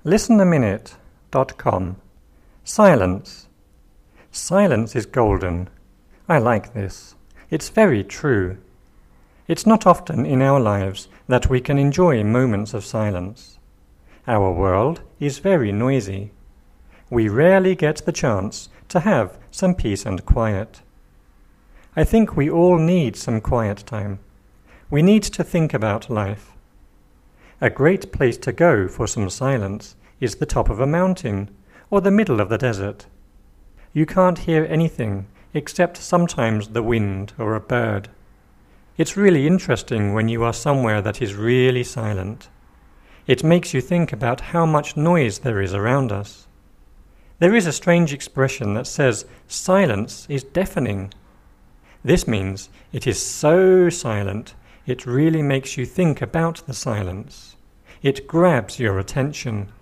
listenaminute.com. Silence. Silence is golden. I like this. It's very true. It's not often in our lives that we can enjoy moments of silence. Our world is very noisy. We rarely get the chance to have some peace and quiet. I think we all need some quiet time. We need to think about life. A great place to go for some silence is the top of a mountain or the middle of the desert. You can't hear anything except sometimes the wind or a bird. It's really interesting when you are somewhere that is really silent. It makes you think about how much noise there is around us. There is a strange expression that says silence is deafening. This means it is so silent it really makes you think about the silence. It grabs your attention.